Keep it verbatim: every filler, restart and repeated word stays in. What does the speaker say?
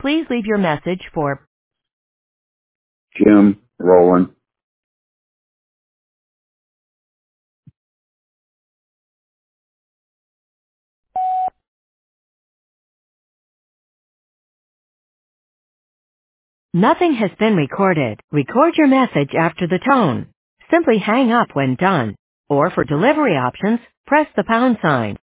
Please leave your message for Jim Rowland. Nothing has been recorded. Record your message after the tone. Simply hang up when done. Or for delivery options, press the pound sign.